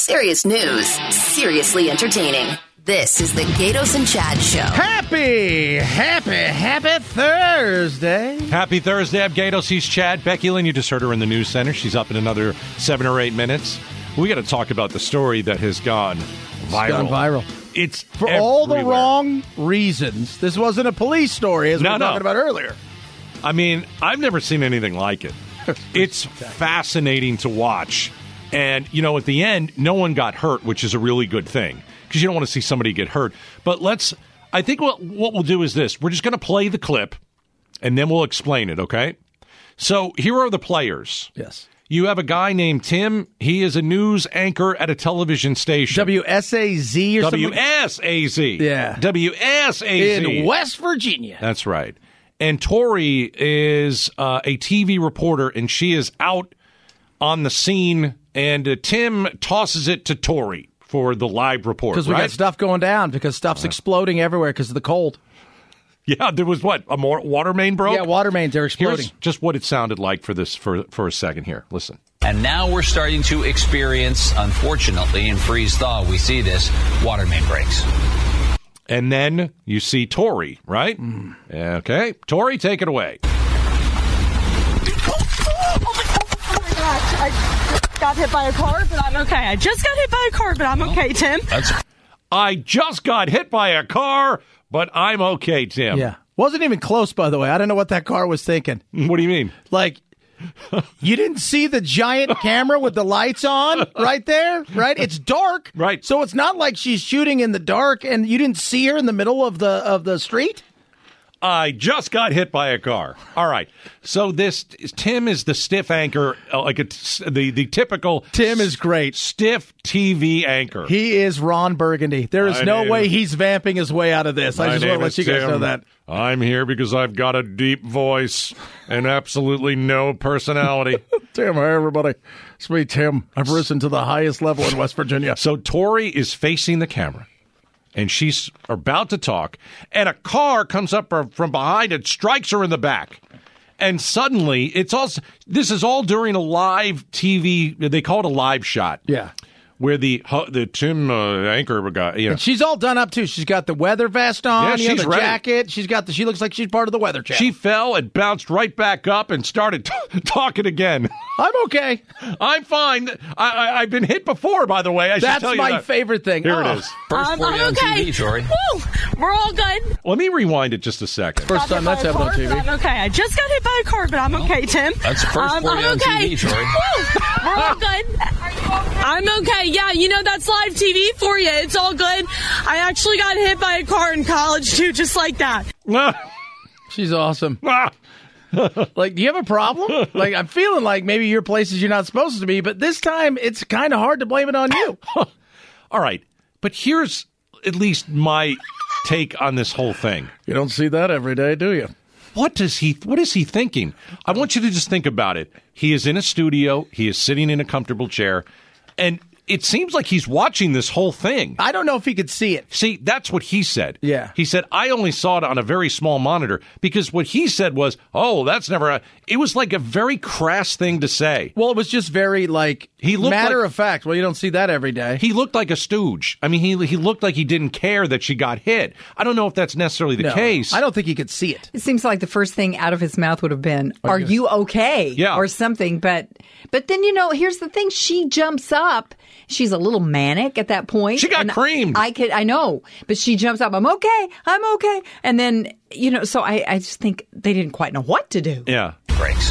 Serious news, seriously entertaining. This is the Gatos and Chad Show. Happy Thursday. Happy Thursday. I'm Gatos. He's Chad. Becky Lynn, you just heard her in the news center. She's up in another 7 or 8 minutes. We got to talk about the story that has gone viral. It's for all the wrong reasons. This wasn't a police story, as we were talking about earlier. I mean, I've never seen anything like it. It's fascinating to watch. And, you know, at the end, no one got hurt, which is a really good thing, because you don't want to see somebody get hurt. But I think what we'll do is this. We're just going to play the clip, and then we'll explain it, okay? So here are the players. Yes. You have a guy named Tim. He is a news anchor at a television station. WSAZ or something? WSAZ. Yeah. WSAZ. In West Virginia. That's right. And Tori is a TV reporter, and she is out on the scene, and Tim tosses it to Tori for the live report. Because we got stuff going down, because stuff's exploding everywhere because of the cold. Yeah, there was what? A water main broke? Yeah, water mains are exploding. Here's just what it sounded like for a second here. Listen. And now we're starting to experience, unfortunately, in freeze-thaw, we see this, water main breaks. And then you see Tori, right? Okay. Tori, take it away. I got hit by a car, but I'm okay. I just got hit by a car, but I'm okay, Tim. I just got hit by a car, but I'm okay, Tim. Yeah. Wasn't even close, by the way. I don't know what that car was thinking. What do you mean? Like, you didn't see the giant camera with the lights on right there, right? It's dark. Right. So it's not like she's shooting in the dark and you didn't see her in the middle of the street? I just got hit by a car. All right. So Tim is the stiff anchor, the typical. Tim is great. Stiff TV anchor. He is Ron Burgundy. There is no way he's vamping his way out of this. I just want to let you guys know that. I'm here because I've got a deep voice and absolutely no personality. Tim, hey, everybody. It's me, Tim. I've risen to the highest level in West Virginia. So Tori is facing the camera. And she's about to talk, and a car comes up from behind and strikes her in the back. And suddenly, this is all during a live TV, they call it a live shot. Yeah. Where the Tim anchor guy, And she's all done up, too. She's got the weather vest on, yeah, she's the ready. jacket. She looks like she's part of the Weather Channel. She fell and bounced right back up and started talking again. I'm okay. I'm fine. I've been hit before, by the way. That's my favorite thing. Here it is. First for you on okay. TV, Tori. Woo! We're all good. Let me rewind it just a second. First time that's happened on TV. I'm okay. I just got hit by a car, but I'm okay, Tim. That's first for you on TV, Tori. Woo! We're all good. I'm okay. Yeah, you know, that's live TV for you. It's all good. I actually got hit by a car in college, too, just like that. She's awesome. Like, do you have a problem? Like, I'm feeling like maybe you're places you're not supposed to be, but this time it's kind of hard to blame it on you. All right. But here's at least my take on this whole thing. You don't see that every day, do you? What is he thinking? I want you to just think about it. He is in a studio. He is sitting in a comfortable chair. And it seems like he's watching this whole thing. I don't know if he could see it. See, that's what he said. Yeah. He said, I only saw it on a very small monitor, because what he said was, that's never it was like a very crass thing to say. Well, it was just very, matter of fact. Well, you don't see that every day. He looked like a stooge. I mean, he looked like he didn't care that she got hit. I don't know if that's necessarily the case. I don't think he could see it. It seems like the first thing out of his mouth would have been, are you okay? Yeah. Or something. But then, here's the thing. She jumps up. She's a little manic at that point. She got creamed. I know. But she jumps up. I'm okay. And then, so I just think they didn't quite know what to do. Yeah. Breaks.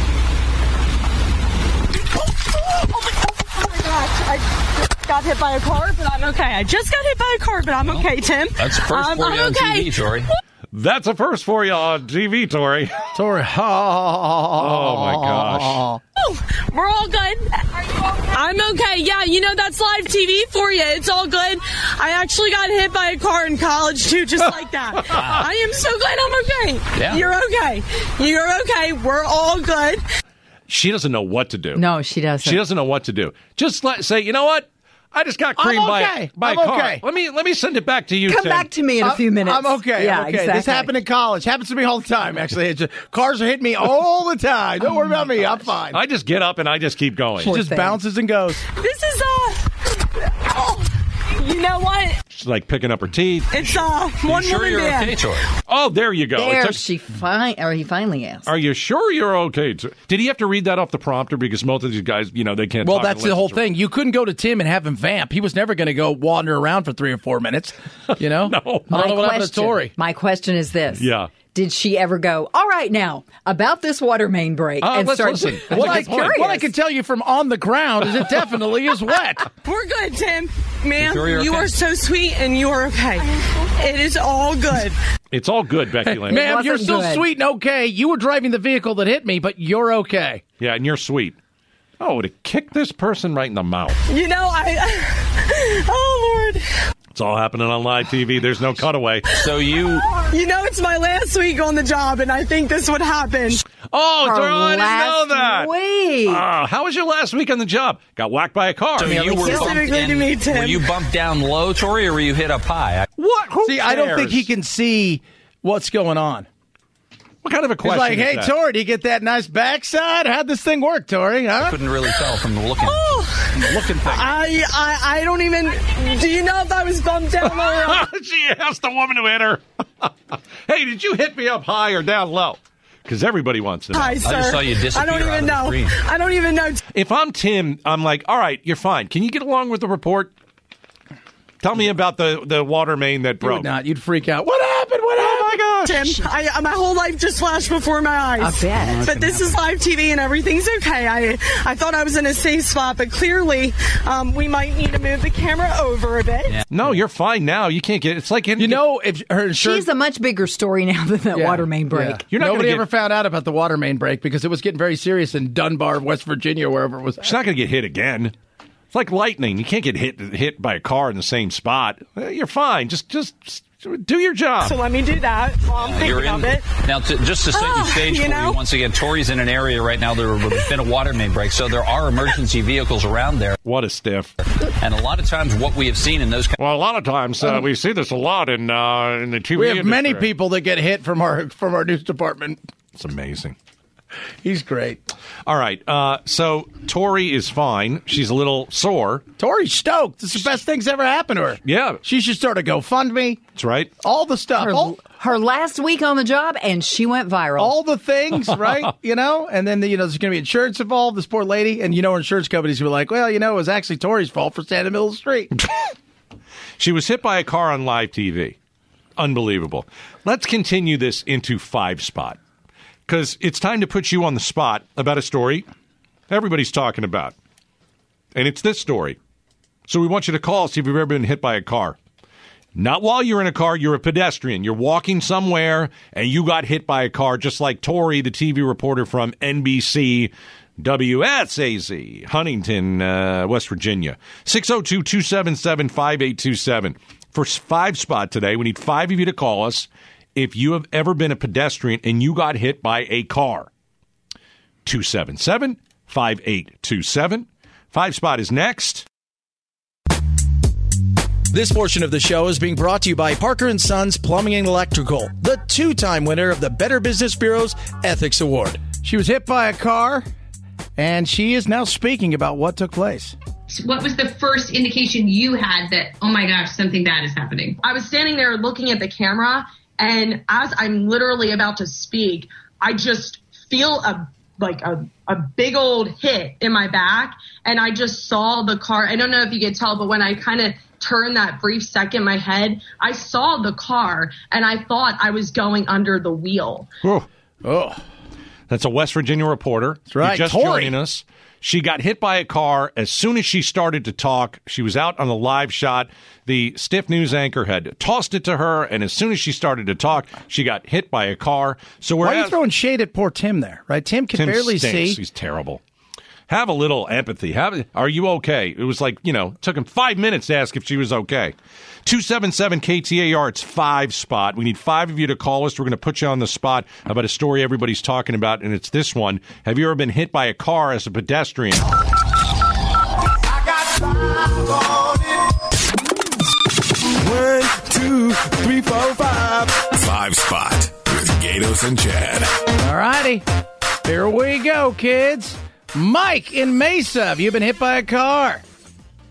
I got hit by a car, but I'm okay. I just got hit by a car, but I'm okay, Tim. That's first for you on TV, Tori. That's a first for you on TV, Tori. Tori. Oh, my gosh. We're all good. I'm okay. Yeah, that's live TV for you. It's all good. I actually got hit by a car in college, too, just like that. I am so glad I'm okay. Yeah. You're okay. You're okay. We're all good. She doesn't know what to do. No, she doesn't. She doesn't know what to do. Just say, you know what? I just got creamed by a car. Okay. Let me send it back to you, Come Tim. back to me in a few minutes. I'm okay. Yeah, I'm okay. exactly. This happened in college. Happens to me all the time, actually. Cars are hitting me all the time. Don't worry about me. I'm fine. I just get up and I just keep going. She just bounces and goes. This is You know what? She's like picking up her teeth. It's one Sure woman you're band. okay, Tori? Oh, there you go. There, It's a- he finally asked. Are you sure you're okay? Did he have to read that off the prompter? Because most of these guys, they can't Well, talk that's the unless whole it's- thing. You couldn't go to Tim and have him vamp. He was never going to go wander around for 3 or 4 minutes. You know? No. I don't know what happened to Tori. My question is this. Yeah. Did she ever go, all right, now, about this water main break? And let's start listen. What That's a good point. what I can tell you from on the ground is it definitely is wet. We're good, Tim. Ma'am, Sure you're you okay? are so sweet and you are okay. It is all good. It's all good, Becky Lynn. Ma'am, you're wasn't still good. sweet and okay. You were driving the vehicle that hit me, but you're okay. Yeah, and you're sweet. Oh, to kick this person right in the mouth. You know, oh, Lord. It's all happening on live TV. There's no cutaway. So you You know, it's my last week on the job, and I think this would happen. Oh, it's Her I didn't know that. last week. How was your last week on the job? Got whacked by a car. So you were Specifically bumped to me, in, Tim. were you bumped down low, Tori, or were you hit up high? What? Who See, I don't cares? think he can see what's going on. What kind of a He's question like, is hey, that? Tori, do you get that nice backside? How'd this thing work, Tori? Huh? Couldn't really tell from the looking. Looking thing. I don't even. Do you know if I was bumped down low or up? She asked the woman who hit her. Hey, did you hit me up high or down low? Because everybody wants to know. Hi, sir. just saw you disappear I don't out even of the know. screen. I don't even know. If I'm Tim, I'm like, all right, you're fine. Can you get along with the report? Tell me about the water main that You broke. would not. You'd freak out. What happened? What happened? Oh, my gosh. Tim, my whole life just flashed before my eyes. I bet. But this is live TV and everything's okay. I thought I was in a safe spot, but clearly we might need to move the camera over a bit. Yeah. No, you're fine now. You can't get. It's like You know, if her insurance. She's a much bigger story now than that Yeah, water main break. yeah. You're not gonna Nobody get- ever found out about the water main break because it was getting very serious in Dunbar, West Virginia, wherever it was. She's not going to get hit again. It's like lightning. You can't get hit by a car in the same spot. You're fine. Just do your job. So let me do that while I'm You're thinking of in. it. Now, just to set the stage you for know? you, once again, Tori's in an area right now. There's been a water main break, so there are emergency vehicles around there. What a stiff. And a lot of times what we have seen in those Well, a lot of times we see this a lot in the TV We have many industry. people that get hit from our news department. It's amazing. He's great. All right. So Tori is fine. She's a little sore. Tori's stoked. This is the best thing's ever happened to her. Yeah. She should start a GoFundMe. That's right. All the stuff. Her last week on the job, and she went viral. All the things, right? And then, there's going to be insurance involved, this poor lady. And, insurance companies were like, well, it was actually Tori's fault for standing in the middle of the street. She was hit by a car on live TV. Unbelievable. Let's continue this into 5-spot. Because it's time to put you on the spot about a story everybody's talking about. And it's this story. So we want you to call, see if you've ever been hit by a car. Not while you're in a car, you're a pedestrian. You're walking somewhere, and you got hit by a car, just like Tori, the TV reporter from NBC WSAZ, Huntington, West Virginia. 602-277-5827. For 5-spot today, we need 5 of you to call us if you have ever been a pedestrian and you got hit by a car. 277-5827. 5-spot is next. This portion of the show is being brought to you by Parker & Sons Plumbing and Electrical, the 2-time winner of the Better Business Bureau's Ethics Award. She was hit by a car, and she is now speaking about what took place. What was the first indication you had that, oh my gosh, something bad is happening? I was standing there looking at the camera, and as I'm literally about to speak, I just feel a big old hit in my back, and I just saw the car. I don't know if you could tell, but when I kind of turned that brief second in my head, I saw the car, and I thought I was going under the wheel. Oh, That's a West Virginia reporter. That's right, just Tori. joining us. She got hit by a car as soon as she started to talk. She was out on the live shot. The stiff news anchor had tossed it to her, and as soon as she started to talk, she got hit by a car. So we're why are you throwing shade at poor Tim there, right? Tim can barely stinks. see. He's terrible. Have a little empathy. Are you okay? It was like, it took him 5 minutes to ask if she was okay. 277-KTAR, it's 5-spot. We need 5 of you to call us. We're going to put you on the spot about a story everybody's talking about, and it's this one. Have you ever been hit by a car as a pedestrian? I got 1, 2, 3, 4, 5. 5-spot with Gatos and Chad. All righty. Here we go, kids. Mike in Mesa, have you been hit by a car?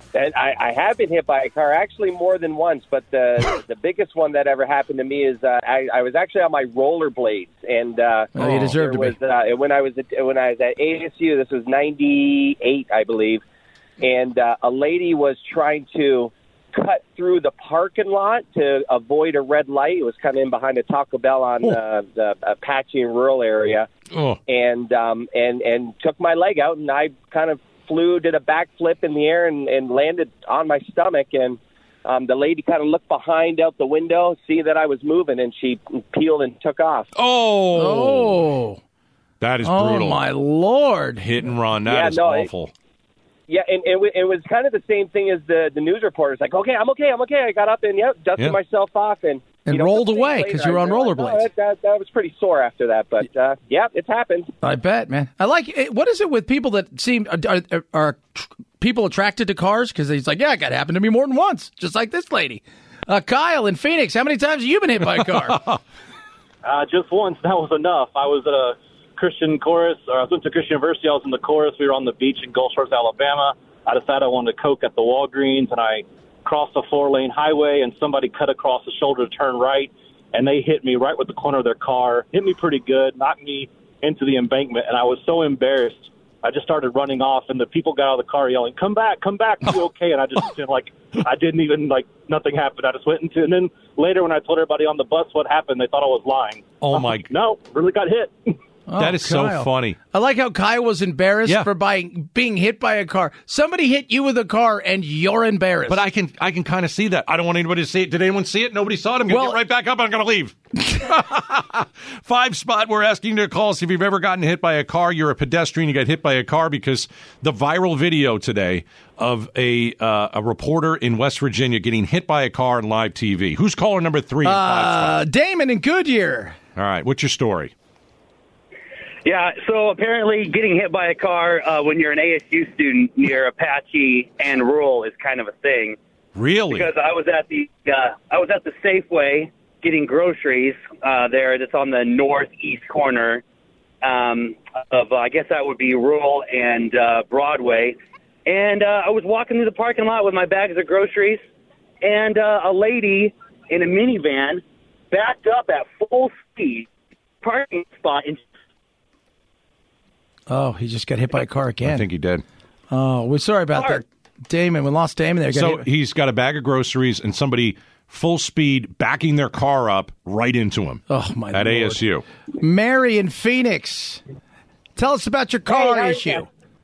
And I have been hit by a car, actually more than once, but the biggest one that ever happened to me is I was actually on my rollerblades, and you deserve to be. When I was at ASU. This was '98, I believe, and a lady was trying to cut through the parking lot to avoid a red light. It was kind of in behind a Taco Bell on the Apache and rural area, and took my leg out, and I kind of did a backflip in the air and landed on my stomach, and the lady kind of looked behind out the window, see that I was moving, and she peeled and took off. Oh. That is brutal. Oh, my Lord. Hit and run. That is awful. And it was kind of the same thing as the news reporters. Like, okay, I'm okay. I got up and dusted myself off and rolled away because you were on rollerblades. That was pretty sore after that, but it's happened. I bet, man. I like it. What is it with people that seem are people attracted to cars? Because he's like, yeah, it happened to me more than once, just like this lady. Kyle in Phoenix, how many times have you been hit by a car? Just once. That was enough. I was at a Christian chorus, or I went to Christian University. I was in the chorus. We were on the beach in Gulf Shores, Alabama. I decided I wanted to coke at the Walgreens, and I crossed a 4-lane highway, and somebody cut across the shoulder to turn right, and they hit me right with the corner of their car, hit me pretty good, knocked me into the embankment, and I was so embarrassed. I just started running off, and the people got out of the car yelling, come back, are you okay? And I just, I didn't even, nothing happened. I just went into, and then later when I told everybody on the bus what happened, they thought I was lying. Oh, my. No, really got hit. That is Kyle. so funny. I like how Kyle was embarrassed for being hit by a car. Somebody hit you with a car, and you're embarrassed. But I can kind of see that. I don't want anybody to see it. Did anyone see it? Nobody saw it. I'm going to get right back up, and I'm going to leave. 5 Spot, we're asking you to call us if you've ever gotten hit by a car. You're a pedestrian. You got hit by a car because the viral video today of a reporter in West Virginia getting hit by a car on live TV. Who's caller number 3? Damon in Goodyear. All right. What's your story? Yeah, so apparently getting hit by a car when you're an ASU student near Apache and rural is kind of a thing. Really? Because I was at the Safeway getting groceries there. That's on the northeast corner of I guess that would be rural and Broadway. And I was walking through the parking lot with my bags of groceries, and a lady in a minivan backed up at full speed parking spot and. Oh, he just got hit by a car again. I think he did. Oh, we're sorry about that. Damon, we lost Damon there. So he's got a bag of groceries and somebody full speed backing their car up right into him. Oh, my At Lord. ASU. Mary in Phoenix. Tell us about your car issue.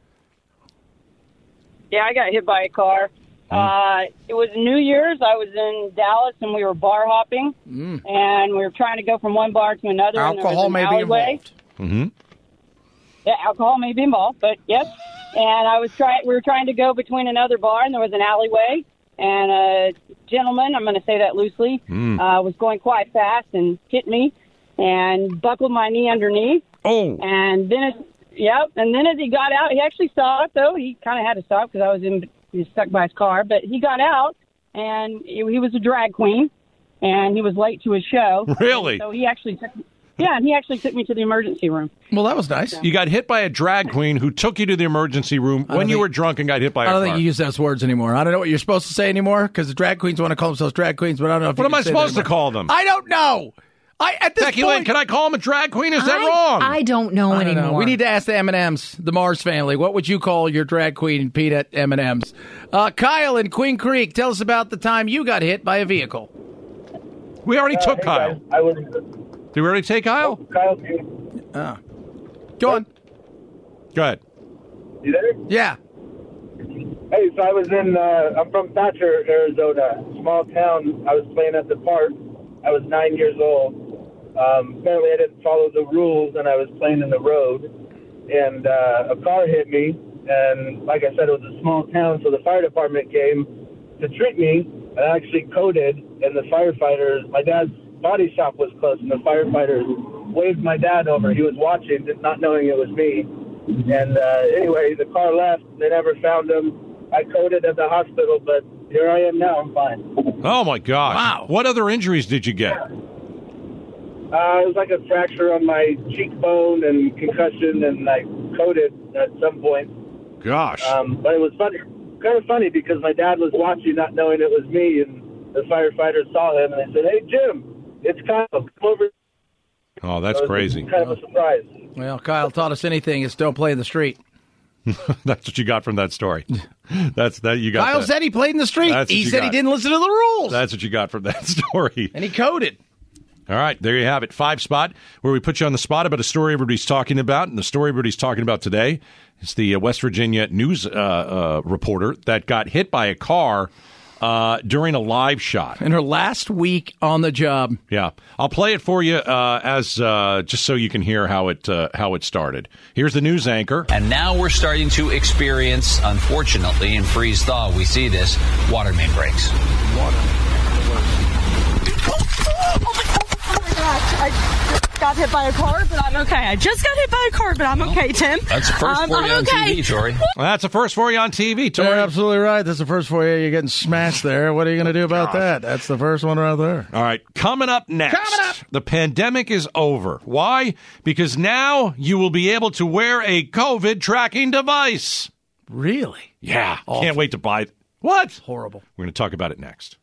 Yeah, I got hit by a car. It was New Year's. I was in Dallas, and we were bar hopping, and we were trying to go from one bar to another. Alcohol may be involved. Mm-hmm. Yeah, alcohol may be involved, but yes. And we were trying to go between another bar, and there was an alleyway, and a gentleman, I'm going to say that loosely, was going quite fast and hit me and buckled my knee underneath. Oh. And then as he got out, he actually saw it, though. He kind of had to stop because he was stuck by his car, but he got out, and he was a drag queen, and he was late to his show. Really? So he actually took me to the emergency room. Well, that was nice. You got hit by a drag queen who took you to the emergency room when you were drunk and got hit by a car. I don't think you use those words anymore. I don't know what you're supposed to say anymore because the drag queens want to call themselves drag queens, but I don't know if What am I supposed to call them? I don't know. At this Becky point, Lynn, can I call him a drag queen? Is that wrong? I don't know I don't anymore. know. We need to ask the M&Ms, the Mars family. What would you call your drag queen, Pete, at M&Ms? Kyle in Queen Creek, tell us about the time you got hit by a vehicle. We already took Kyle. Did we already take Kyle? Kyle, go on. Go ahead. You there? Yeah. Hey, so I was I'm from Thatcher, Arizona, small town. I was playing at the park. I was 9 years old. Apparently I didn't follow the rules, and I was playing in the road. And a car hit me, and like I said, it was a small town, so the fire department came to treat me. I actually coded, and the firefighters, my dad's body shop was close, and the firefighters waved my dad over. He was watching, not knowing it was me. And anyway, the car left. They never found him. I coded at the hospital, but here I am now. I'm fine. Oh, my gosh. Wow. What other injuries did you get? It was like a fracture on my cheekbone and concussion, and I coded at some point. Gosh. But it was funny. kind of funny because my dad was watching, not knowing it was me, and the firefighters saw him, and they said, "Hey, Jim, it's Kyle. Come over." Oh, that's crazy. Kind of a surprise. Well, Kyle taught us anything is don't play in the street. That's what you got from that story. That's that you got. Kyle said he played in the street. He said he didn't listen to the rules. That's what you got from that story. And he coded. All right, there you have it. 5 Spot, where we put you on the spot about a story everybody's talking about. And the story everybody's talking about today is the West Virginia news reporter that got hit by a car during a live shot. In her last week on the job. Yeah. I'll play it for you as just so you can hear how it started. Here's the news anchor. And now we're starting to experience, unfortunately, in freeze-thaw, we see this, water main breaks. I just got hit by a car, but I'm okay. I just got hit by a car, but I'm okay, Tim. That's the first for you on TV, Tori. Well, that's the first for you on TV, Tori. You're absolutely right. That's the first for you. You're getting smashed there. What are you going to do about that? That's the first one right there. All right. Coming up next. The pandemic is over. Why? Because now you will be able to wear a COVID tracking device. Really? Yeah. Awful. Can't wait to buy it. What? Horrible. We're going to talk about it next.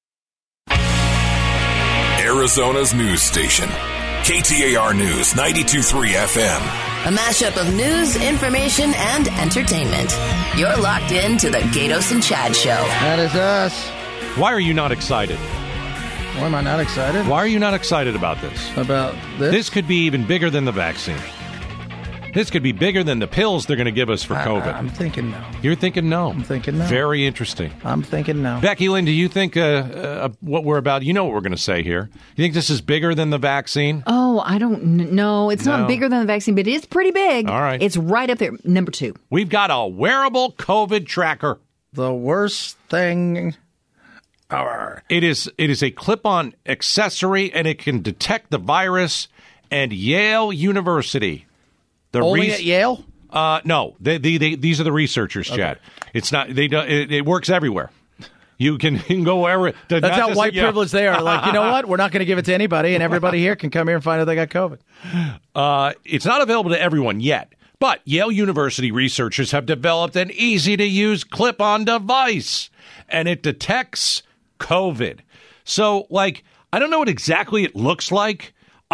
Arizona's news station. KTAR News 92.3 FM. A mashup of news, information, and entertainment. You're locked in to the Gatos and Chad Show. That is us. Why are you not excited? Why am I not excited? Why are you not excited about this? About this? This could be even bigger than the vaccine. This could be bigger than the pills they're going to give us for COVID. I'm thinking no. You're thinking no. I'm thinking no. Very interesting. I'm thinking no. Becky Lynn, do you think what we're about, you know what we're going to say here. You think this is bigger than the vaccine? Oh, I don't know. It's not bigger than the vaccine, but it is pretty big. All right. It's right up there. Number 2. We've got a wearable COVID tracker. The worst thing ever. It is a clip-on accessory, and it can detect the virus. And Yale University... Only at Yale? No, these are the researchers, Chad. Okay. It's not. It works everywhere. You can go wherever. That's how white privileged they are. Like, you know what? We're not going to give it to anybody, and everybody here can come here and find out they got COVID. It's not available to everyone yet, but Yale University researchers have developed an easy-to-use clip-on device, and it detects COVID. So, like, I don't know what exactly it looks like.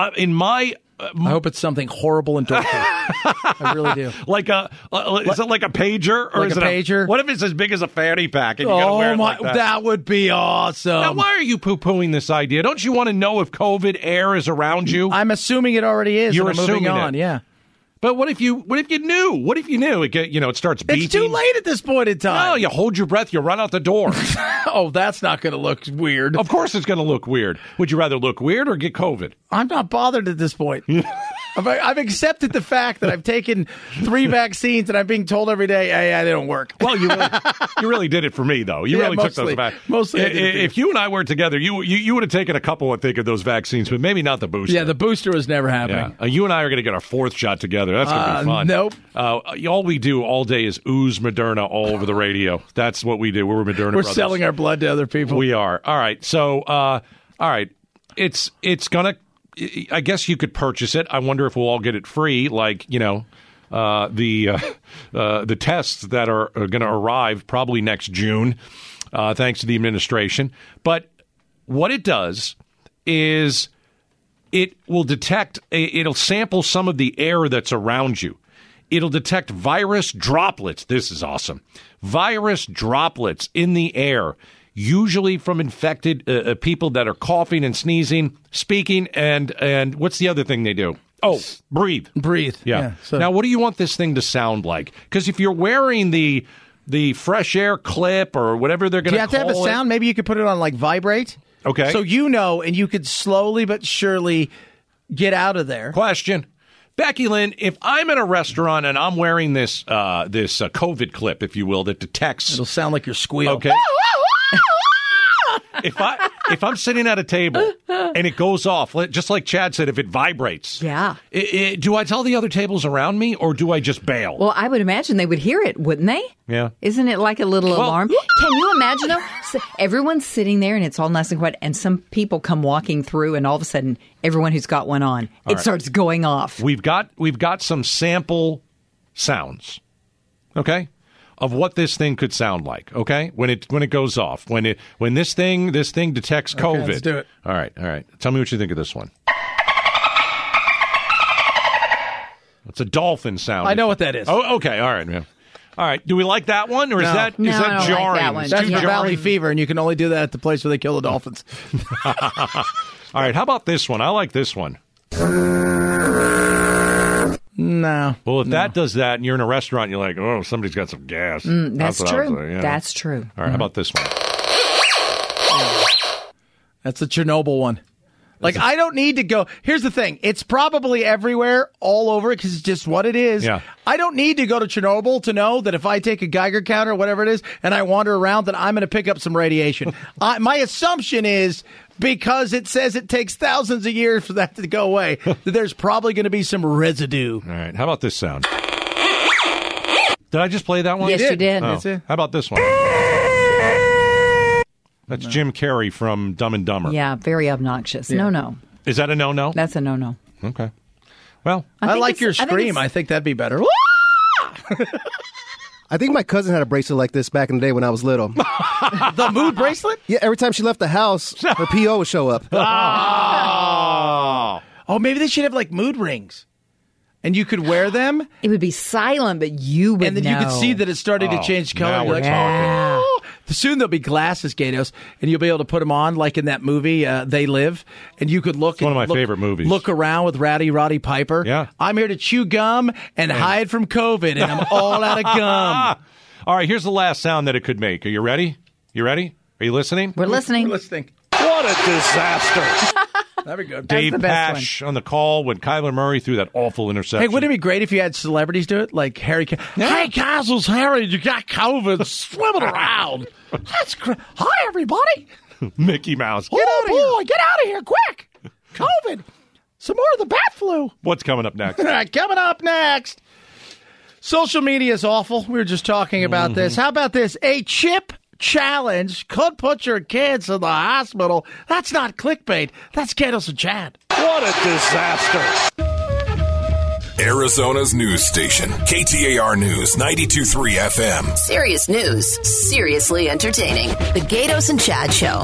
I hope it's something horrible and dorky. I really do. Is it like a pager? Or like is a pager? What if it's as big as a fanny pack and you got to wear it like that? That would be awesome. Now, why are you poo-pooing this idea? Don't you want to know if COVID air is around you? I'm assuming it already is. You're assuming moving on, yeah. But what if you knew? What if you knew? It starts beeping. It's too late at this point in time. No, you hold your breath, you run out the door. Oh, that's not going to look weird. Of course it's going to look weird. Would you rather look weird or get COVID? I'm not bothered at this point. I've accepted the fact that I've taken 3 vaccines and I'm being told every day, hey, they don't work. Well, you really did it for me, though. You really took those back. Mostly. If you and I weren't together, you would have taken a couple, I think, of those vaccines, but maybe not the booster. Yeah, the booster was never happening. Yeah. You and I are going to get our 4th shot together. That's going to be fun. Nope. All we do all day is ooze Moderna all over the radio. That's what we do. We're Moderna We're brothers. selling our blood to other people. We are. All right. So, all right. It's going to... I guess you could purchase it. I wonder if we'll all get it free, like, the tests that are going to arrive probably next June, thanks to the administration. But what it does is it will it'll sample some of the air that's around you. It'll detect virus droplets. This is awesome. Virus droplets in the air, usually from infected people that are coughing and sneezing, speaking, and what's the other thing they do? Oh, breathe. Breathe. Yeah. Now, what do you want this thing to sound like? Because if you're wearing the fresh air clip or whatever they're going to call it. Do you have to have a sound? Maybe you could put it on, like, vibrate. Okay. So and you could slowly but surely get out of there. Question. Becky Lynn, if I'm in a restaurant and I'm wearing this COVID clip, if you will, that detects... It'll sound like you're squealing. Okay. If I'm sitting at a table and it goes off, just like Chad said, if it vibrates, yeah, do I tell the other tables around me or do I just bail? Well, I would imagine they would hear it, wouldn't they? Yeah. Isn't it like a little alarm? Can you imagine, though? So everyone's sitting there and it's all nice and quiet, and some people come walking through, and all of a sudden, everyone who's got one on, starts going off. We've got some sample sounds, okay, of what this thing could sound like. Okay, when it goes off, when this thing detects COVID. Let's do it. All right. Tell me what you think of this one. It's a dolphin sound. I know what that is. Oh, okay. All right, man. All right. Do we like that one, or is that I don't jarring? like that one. It's That's too the Valley jarring? Fever, and you can only do that at the place where they kill the dolphins. All right. How about this one? I like this one. No. Well, if that does that, and you're in a restaurant, you're like, oh, somebody's got some gas. That's what I would true. say, yeah. That's true. All right. How about this one? That's the Chernobyl one. Like, I don't need to go. Here's the thing. It's probably everywhere, all over, because it's just what it is. Yeah. I don't need to go to Chernobyl to know that if I take a Geiger counter, whatever it is, and I wander around, that I'm going to pick up some radiation. My assumption is, because it says it takes thousands of years for that to go away, that there's probably going to be some residue. All right. How about this sound? Did I just play that one? Yes, you did. Oh. That's it. How about this one? That's Jim Carrey from Dumb and Dumber. Yeah, very obnoxious. Yeah. No. Is that a no-no? That's a no. Okay. Well, I like it's- your I think scream. it's- I think that'd be better. I think my cousin had a bracelet like this back in the day when I was little. The mood bracelet? Yeah, every time she left the house, her PO would show up. Oh, maybe they should have like mood rings. And you could wear them. It would be silent, but you would And then you could see that it started to change color. now You're we're like, talking. "Oh." Soon there'll be glasses, Gatos, and you'll be able to put them on like in that movie, They Live. And you could look. It's one of my look- favorite movies. Look around with Roddy Piper. Yeah. I'm here to chew gum and hide from COVID, and I'm all out of gum. All right, here's the last sound that it could make. Are you ready? You ready? Are you listening? We're listening. We're listening. What a disaster. That'd be good. Dave the best Pash on the call when Kyler Murray threw that awful interception. Hey, wouldn't it be great if you had celebrities do it? Like Harry. Hey, Castles, Harry, you got COVID swimming around. That's great. Hi, everybody. Mickey Mouse. Get Oh, out of here. boy, get out of here, quick. COVID. Some more of the bat flu. What's coming up next? Coming up next. Social media is awful. We were just talking about this. How about this? A chip challenge could put your kids in the hospital. That's not clickbait. That's Gatos and Chad. What a disaster. Arizona's news station, KTAR News 92.3 FM. Serious news, seriously entertaining. The Gatos and Chad Show.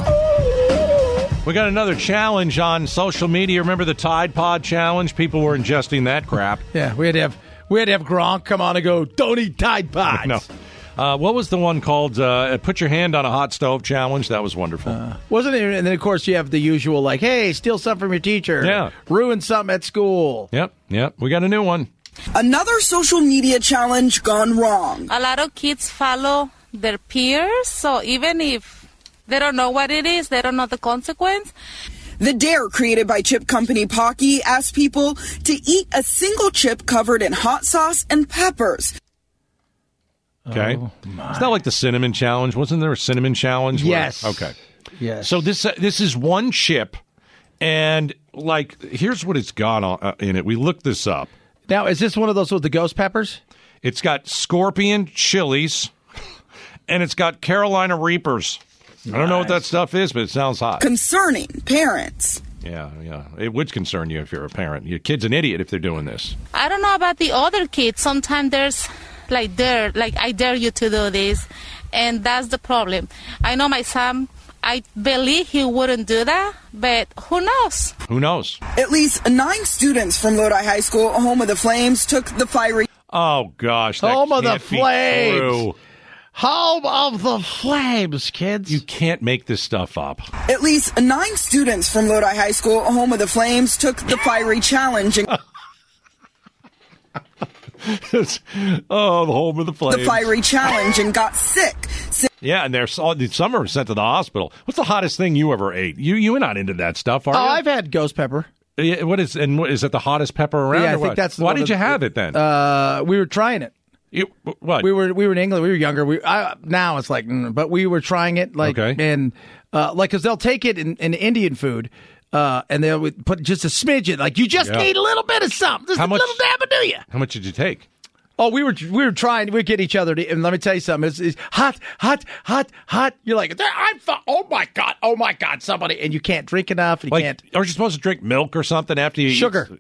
We got another challenge on social media. Remember the Tide Pod challenge? People were ingesting that crap. Yeah, we had to have Gronk come on and go, don't eat Tide Pods. No. What was the one called Put Your Hand on a Hot Stove challenge? That was wonderful. Wasn't it? And then, of course, you have the usual, like, hey, steal something from your teacher. Yeah. Ruin something at school. Yep. We got a new one. Another social media challenge gone wrong. A lot of kids follow their peers, so even if they don't know what it is, they don't know the consequence. The dare created by chip company Pocky asked people to eat a single chip covered in hot sauce and peppers. Okay. It's not like the cinnamon challenge. Wasn't there a cinnamon challenge? Yes. Okay. Yes. So this is one chip, and like here's what it's got in it. We looked this up. Now, is this one of those with the ghost peppers? It's got scorpion chilies, and it's got Carolina Reapers. I don't know what that stuff is, but it sounds hot. Concerning parents. Yeah. It would concern you if you're a parent. Your kid's an idiot if they're doing this. I don't know about the other kids. Sometimes there's I dare you to do this, and that's the problem. I know my son, I believe he wouldn't do that, but who knows? Who knows? At least 9 students from Lodi High School, home of the Flames, took the fiery... Oh, gosh. That Home of the can't be Flames. true. Home of the Flames, kids. You can't make this stuff up. At least 9 students from Lodi High School, home of the Flames, took the fiery challenge and... The home of the Flames. The fiery challenge and got sick. Yeah, and some are sent to the hospital. What's the hottest thing you ever ate? You're not into that stuff, are you? I've had ghost pepper. Yeah, is it the hottest pepper around? Yeah, I or think what? that's. Why did you have it then? We were trying it. What? We were in England. We were younger. Now it's like, but we were trying it and because they'll take it in Indian food. And they'll put just a smidgen, like you just need a little bit of something, just a little dab of do you? How much did you take? Oh, we were trying. We get each other to, and let me tell you something. It's hot. You're like, oh my god, somebody, and you can't drink enough. And you can't. Aren't you supposed to drink milk or something after you sugar?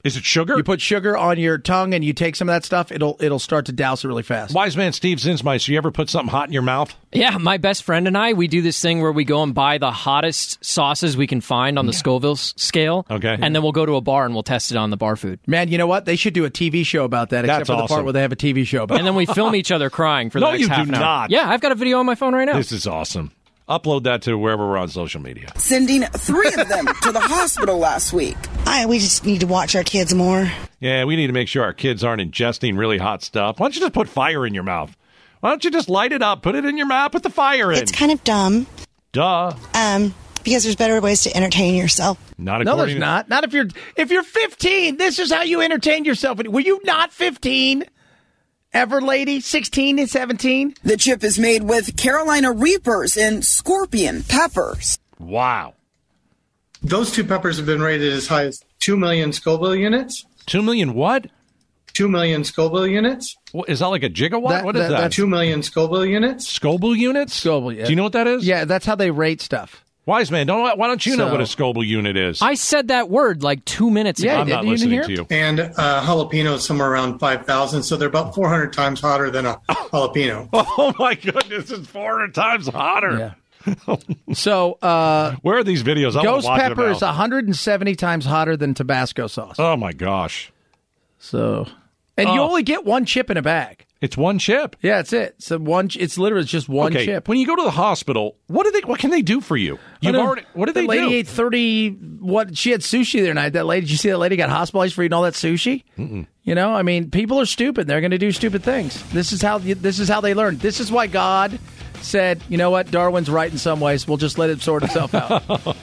Is it sugar? You put sugar on your tongue and you take some of that stuff, it'll start to douse it really fast. Wise man Steve Zinsmeister, you ever put something hot in your mouth? Yeah, my best friend and I, we do this thing where we go and buy the hottest sauces we can find on the Scoville scale. Okay. And then we'll go to a bar and we'll test it on the bar food. Man, you know what? They should do a TV show about that, except That's for the awesome. part where they have a TV show about it. And then we film each other crying for the next half an hour. No, you do not. Yeah, I've got a video on my phone right now. This is awesome. Upload that to wherever we're on social media. Sending 3 of them to the hospital last week. We just need to watch our kids more. Yeah, we need to make sure our kids aren't ingesting really hot stuff. Why don't you just put fire in your mouth? Why don't you just light it up, put it in your mouth, put the fire in? It's kind of dumb. Duh. Because there's better ways to entertain yourself. Not No, according there's not. Not if you're 15. This is how you entertain yourself. Were you not 15? Ever, lady? 16 and 17? The chip is made with Carolina Reapers and scorpion peppers. Wow. Those 2 peppers have been rated as high as 2 million Scoville units. 2 million what? 2 million Scoville units. What, is that like a gigawatt? What is that? 2 million Scoville units. Scoville units? Scoville, yeah. Do you know what that is? Yeah, that's how they rate stuff. Wise man, why don't you know So- what a Scoville unit is? I said that word like 2 minutes ago. I'm not listening to you. And jalapeno is somewhere around 5,000, so they're about 400 times hotter than a jalapeno. Oh my goodness, it's 400 times hotter. So, where are these videos? I wanna ghost watch it pepper is now. 170 times hotter than Tabasco sauce. Oh my gosh. So, and you only get 1 chip in a bag. It's 1 chip. Yeah, that's it. So it's literally just 1 Okay, chip. when you go to the hospital, what can they do for you? What did they the lady do? ate 30. What she had sushi the other night. That lady, did you see that lady got hospitalized for eating all that sushi? Mm-mm. You know, I mean, people are stupid. They're going to do stupid things. This is how they learn. This is why God said, you know what, Darwin's right in some ways. We'll just let it sort itself out,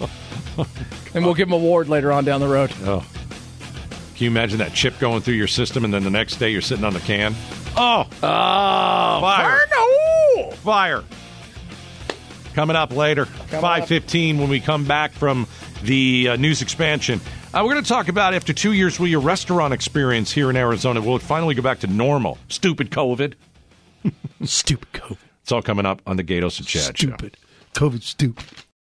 and we'll give him an award later on down the road. Oh, can you imagine that chip going through your system, and then the next day you're sitting on the can? Oh, fire! Fire! Coming up later, 5:15 when we come back from the news expansion. We're going to talk about after 2 years, will your restaurant experience here in Arizona, will it finally go back to normal? Stupid COVID. Stupid COVID. It's all coming up on the Gatos and Chad Show. COVID stupid.